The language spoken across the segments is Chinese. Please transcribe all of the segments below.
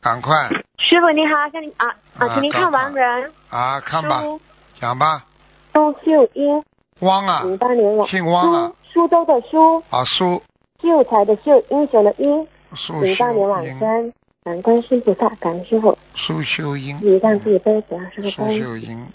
赶快师傅你好，请您看亡人啊，看吧，讲吧。 苏秀英， 汪啊 08年亡， 姓汪啊， 苏州的苏， 苏秀才的秀，英雄的英， 苏 08年往生，感观世菩萨，感恩师傅。 苏秀英， 自己让自己背，不要师傅背。 苏秀英，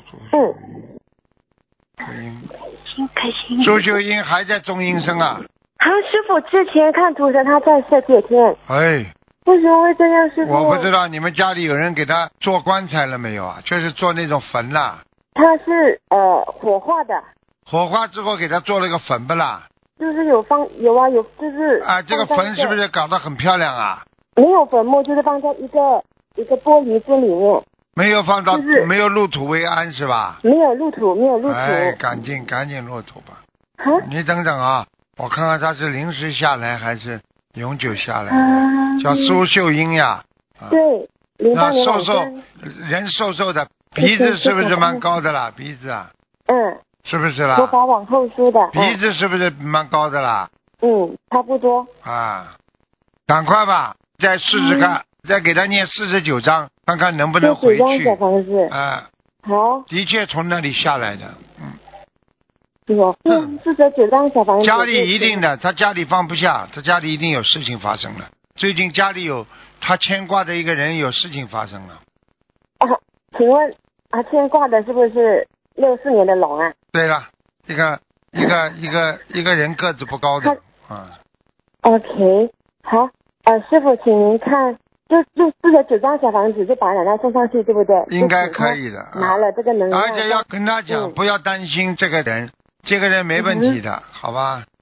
开心。 苏秀英还在中阴身啊？ 师傅之前看图神，他在色界天。 哎。 为什么会这样，师傅？ 我不知道你们家里有人给他做棺材了没有啊？就是做那种坟啦。 他是火化的。 火化之后给他做了个坟不啦？ 就是有就是啊，这个坟是不是搞得很漂亮啊？ 没有坟墓，就是放在一个玻璃樽里面。 没有放到， 就是没有入土为安是吧？ 没有入土。 哎，赶紧入土吧。你等等啊，我看看他是临时下来还是永久下来的，叫苏秀英呀。 对，08年往生。人瘦的，鼻子是不是蛮高的啦？鼻子啊。是不是啦？ 头发往后梳的。 鼻子是不是蛮高的啦？ 差不多。 赶快吧，再试试看，再给他念49章，看看能不能回去。 49张小房子。好。 的确从那里下来的。 49张小房子。 家里一定的，他家里放不下，他家里一定有事情发生了。最近家里有他牵挂的一个人有事情发生了。 请问他牵挂的是不是64年的龙啊？ 对了，一个人个子不高的。 OK， 好，师傅，请您看，就49张小房子就把奶奶送上去，对不对？ 应该可以的。 拿了这个能量。 而且要跟他讲，不要担心这个人没问题的，好吧？